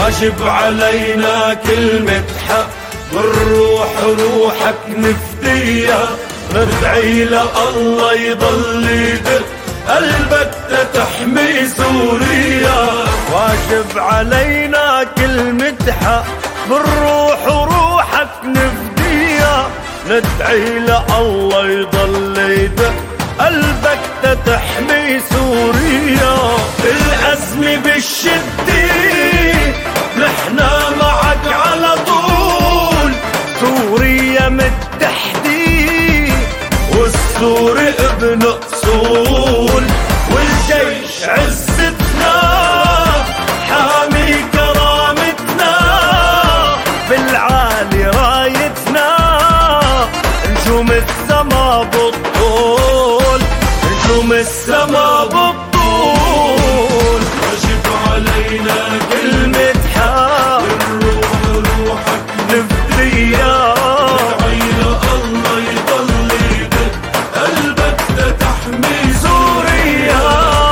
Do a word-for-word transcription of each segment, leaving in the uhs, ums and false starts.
واجب علينا كلمة حق، بالروح روحك نفديها، ندعي لله يضل يدق قلبك تحمي سوريا. واجب علينا كلمة حق، بالروح وروحك نفديها، ندعي لله يضل يدق قلبك تحمي سوريا. بالأزمة بالشدة نحنا معك على طول، سوريا متحدة والسوري ابن أصول، والجيش عزتنا حامي كرامتنا، بالعالي رايتنا نجوم السما بالطول، نجوم السما بالطول. واجب علينا كلمة حق، بالروح روحك نفديها، ندعي لله يضل يدق قلبك تحمي سوريا.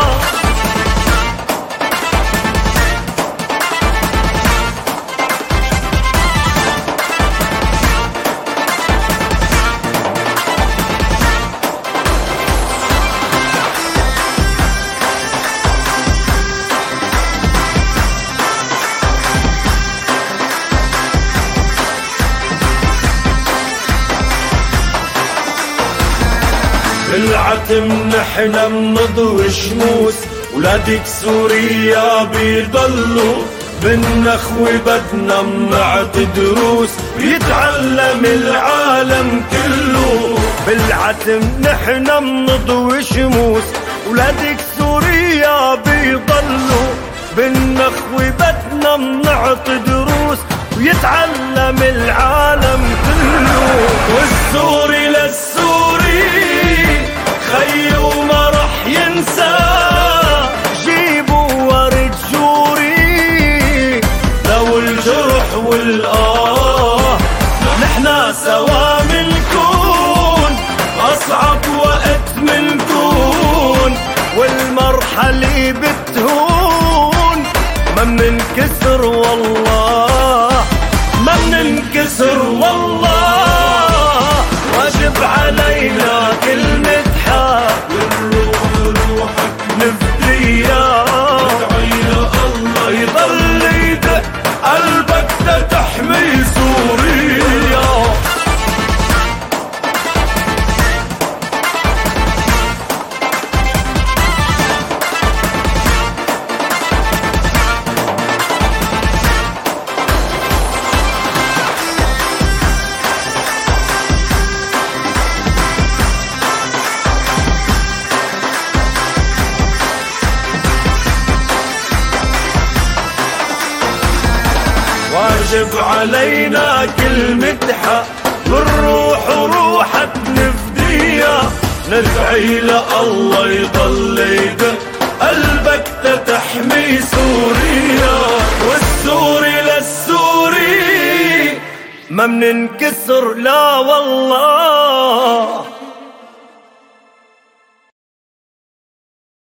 بالعتم نحنا منضوي شموس، ولادك سوريا بيضلوا بالنخوة بدنا منعطي دروس، بيتعلم العالم كله. بالعتم نحنا منضوي شموس، ولادك سوريا بيضلوا بالنخوة بدنا منعطي دروس، ويتعلم العالم كله. والسوري للسوري خي وما رح ينسى، جيبوا ورد جوري لو الجرح والآه، نحنا سوا منكون أصعب وقت منكون، والمرحلة بتهون ما مننكسر والله، ما مننكسر والله. واجب علينا كلمة حق، بالروح روحك نفديها، ندعي لله يضل يدق قلبك تحمي سوريا. واجب علينا كلمة حق، بالروح وروحك نفديها، ندعي لله يضل يدق قلبك تحمي سوريا. والسوري للسوري ما مننكسر لا والله.